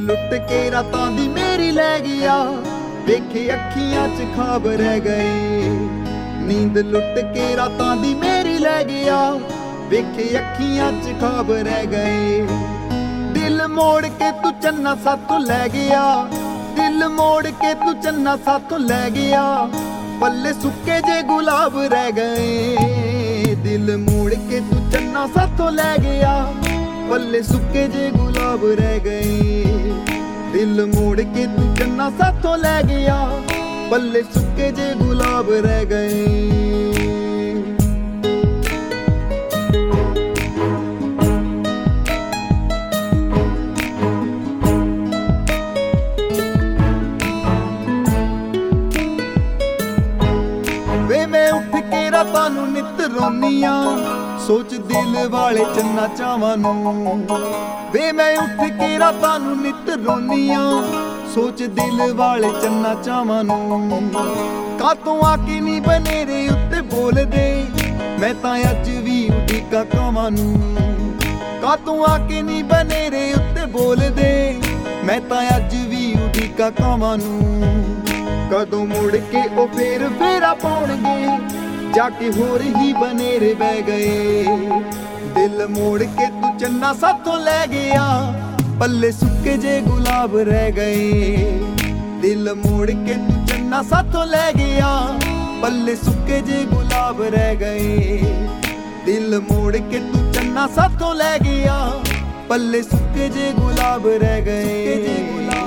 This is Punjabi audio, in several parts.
ਲੁੱਟ ਕੇ ਰਾਤਾਂ ਦੀ ਮੇਰੀ ਲੈ ਗਿਆ, ਵੇਖੇ ਅੱਖੀਆਂ 'ਚ ਖਾਬ ਰਹਿ ਗਏ। ਨੀਂਦ ਲੁੱਟ ਕੇ ਰਾਤਾਂ ਦੀ ਮੇਰੀ ਲੈ ਗਿਆ, ਵੇਖੇ ਅੱਖੀਆਂ 'ਚ ਖਾਬ ਰਹਿ ਗਏ। ਦਿਲ ਮੋੜ ਕੇ ਤੂੰ ਚੰਨਾ ਸਾਥੋਂ ਲੈ ਗਿਆ, ਦਿਲ ਮੋੜ ਕੇ ਤੂੰ ਚੰਨਾ ਸਾਥੋਂ ਲੈ ਗਿਆ, ਪੱਲੇ ਸੁੱਕੇ ਜੇ ਗੁਲਾਬ ਰਹਿ ਗਏ। ਦਿਲ ਮੋੜ ਕੇ ਤੂੰ ਚੰਨਾ ਸਾਥੋਂ ਲੈ ਗਿਆ, ਪੱਲੇ ਸੁੱਕੇ ਜੇ ਗੁਲਾਬ ਰਹਿ ਗਏ। ਦਿਲ ਮੋੜ ਕੇ ਤੂੰ ਚੰਨਾ ਸਾਥੋਂ ਲੈ ਗਿਆ, ਪੱਲੇ ਸੁੱਕੇ ਜੇ ਗੁਲਾਬ ਰਹਿ ਗਏ। ਮੈਂ ਉੱਠ ਕੇ ਰਾਤਾਂ ਨੂੰ ਨਿੱਤ ਰੋਨੀਆਂ, ਸੋਚ ਦਿਲ ਵਾਲੇ ਚੰਨਾ ਚਾਵਾਂ ਨੂੰ। ਵੇ ਮੈਂ ਉੱਠ ਕੇ ਰਾਤਾਂ ਨੂੰ ਨਿੱਤ ਰੋਨੀਆਂ, ਸੋਚ ਦਿਲ ਵਾਲੇ ਚੰਨਾ ਚਾਵਾਂ ਨੂੰ। ਕਾਤੋਂ ਆ ਕੇ ਨੀ ਬਨੇਰੇ ਉੱਤੇ ਬੋਲਦੇ, ਮੈਂ ਤਾਂ ਅੱਜ ਵੀ ਉਡੀਕਾਂ ਕਾਵਾਂ ਨੂੰ। ਕਾਤੋਂ ਆ ਕੇ ਨੀ ਬਨੇਰੇ ਉੱਤੇ ਬੋਲਦੇ, ਮੈਂ ਤਾਂ ਅੱਜ ਵੀ ਉਡੀਕਾਂ ਕਾਵਾਂ ਨੂੰ। ਕਦੋਂ ਮੁੜ ਕੇ ਉਹ ਫੇਰ ਫੇਰਾ ਪਾਉਣਗੇ, ਜਾ ਕੇ ਹੋਰ ਹੀ ਬਨੇਰੇ ਬਹਿ ਗਏ। ਦਿਲ ਮੋੜ ਕੇ ਤੂੰ ਚੰਨਾ ਸਾਥੋਂ ਲੈ ਗਿਆ, ਪੱਲੇ ਸੁੱਕੇ ਜੇ ਗੁਲਾਬ ਰਹਿ ਗਏ। ਦਿਲ ਮੋੜ ਕੇ ਤੂੰ ਚੰਨਾ ਸਾਥੋਂ ਲੈ ਗਿਆ, ਪੱਲੇ ਸੁੱਕੇ ਜੇ ਗੁਲਾਬ ਰਹਿ ਗਏ। ਦਿਲ ਮੋੜ ਕੇ ਤੂੰ ਚੰਨਾ ਸਾਥੋਂ ਲੈ ਗਿਆ, ਪੱਲੇ ਸੁੱਕੇ ਜੇ ਗੁਲਾਬ ਰਹਿ ਗਏ।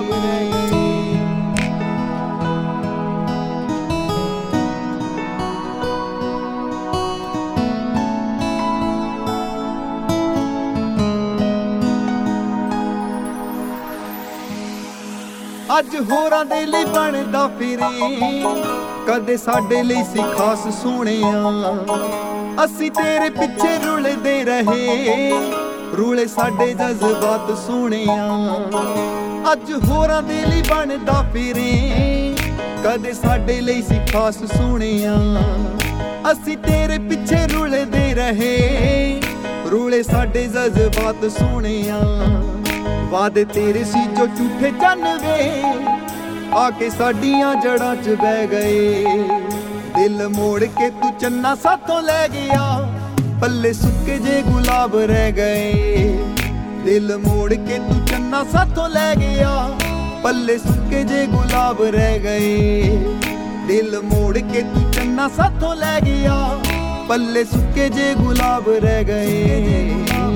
ਅੱਜ ਹੋਰਾਂ ਦੇ ਲਈ ਬਣਦਾ ਫਿਰੇ, ਕਦੇ ਸਾਡੇ ਲਈ ਸੀ ਖਾਸ ਸੋਹਣਿਆ। ਅਸੀਂ ਤੇਰੇ ਪਿੱਛੇ ਰੁਲਦੇ ਰਹੇ, ਰੁਲੇ ਸਾਡੇ ਜਜ਼ਬਾਤ ਸੋਹਣਿਆ। ਅੱਜ ਹੋਰਾਂ ਦੇ ਲਈ ਬਣਦਾ ਫਿਰੇ, ਕਦੇ ਸਾਡੇ ਲਈ ਸੀ ਖਾਸ ਸੋਹਣਿਆ। ਅਸੀਂ ਤੇਰੇ ਪਿੱਛੇ ਰੁਲਦੇ ਰਹੇ, ਰੁਲੇ ਸਾਡੇ ਜਜ਼ਬਾਤ ਸੋਹਣਿਆ। ਵਾਦੇ ਤੇਰੇ ਸੀ ਜੋ ਝੂਠੇ ਚੰਨ ਵੇ, ਆ ਕੇ ਸਾਡੀਆਂ ਜੜਾਂ 'ਚ ਬਹਿ ਗਏ। ਦਿਲ ਮੋੜ ਕੇ ਤੂੰ ਚੰਨਾ ਸਾਥੋਂ ਲੈ ਗਿਆ, ਪੱਲੇ ਸੁੱਕੇ ਜੇ ਗੁਲਾਬ ਰਹਿ ਗਏ। ਦਿਲ ਮੋੜ ਕੇ ਤੂੰ ਚੰਨਾ ਸਾਥੋਂ ਲੈ ਗਿਆ, ਪੱਲੇ ਸੁੱਕੇ ਜੇ ਗੁਲਾਬ ਰਹਿ ਗਏ। ਦਿਲ ਮੋੜ ਕੇ ਤੂੰ ਚੰਨਾ ਸਾਥੋਂ ਲੈ ਗਿਆ, ਪੱਲੇ ਸੁੱਕੇ ਜੇ ਗੁਲਾਬ ਰਹਿ ਗਏ।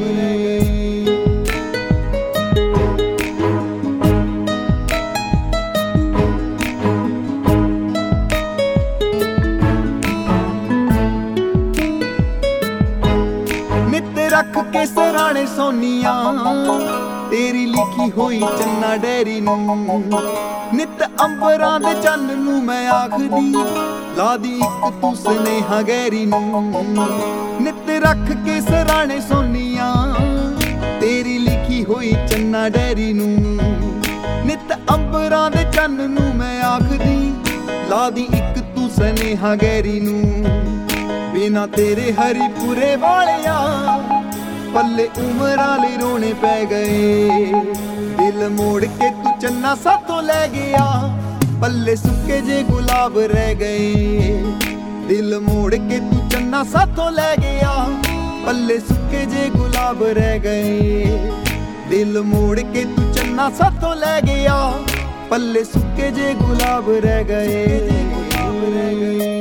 ਰੱਖ ਕੇ ਸਰਾਣੇ ਸੋਨੀਆਂ, ਤੇਰੀ ਲਿਖੀ ਹੋਈ ਚੰਨਾ ਡੈਰੀ ਨੂੰ। ਨਿੱਤ ਅੰਬਰਾਂ ਦੇ ਚੰਨ ਨੂੰ ਮੈਂ ਆਖਦੀ, ਲਾ ਦੀ ਇੱਕ ਤੂੰ ਸੁਨੇਹਾ ਗਹਿਰੀ ਨੂੰ। ਨਿੱਤ ਰੱਖ ਕੇ ਸਰਾਣੇ ਸੋਨੀਆਂ, ਤੇਰੀ ਲਿਖੀ ਹੋਈ ਚੰਨਾ ਡੈਰੀ ਨੂੰ। ਨਿੱਤ ਅੰਬਰਾਂ ਦੇ ਚੰਨ ਨੂੰ ਮੈਂ ਆਖਦੀ, ਲਾ ਦੀ ਇੱਕ ਤੂੰ ਸੁਨੇਹਾ ਗਹਿਰੀ ਨੂੰ। ਬਿਨਾ ਤੇਰੇ ਹਰੀਪੁਰੇ ਵਾਲਿਆ, ਪੱਲੇ ਉਮਰਾਂ ਲਈ ਰੋਣੇ ਪੈ ਗਏ। ਦਿਲ ਮੋੜ ਕੇ ਤੂੰ ਚੰਨਾ ਸਾਥੋਂ ਲੈ ਗਿਆ, ਪੱਲੇ ਸੁੱਕੇ ਜੇ ਗੁਲਾਬ ਰਹਿ ਗਏ। ਦਿਲ ਮੋੜ ਕੇ ਤੂੰ ਚੰਨਾ ਸਾਥੋਂ ਲੈ ਗਿਆ, ਪੱਲੇ ਸੁੱਕੇ ਜੇ ਗੁਲਾਬ ਰਹਿ ਗਏ। ਦਿਲ ਮੋੜ ਕੇ ਤੂੰ ਚੰਨਾ ਸਾਥੋਂ ਲੈ ਗਿਆ, ਪੱਲੇ ਸੁੱਕੇ ਜੇ ਗੁਲਾਬ ਰਹਿ ਗਏ।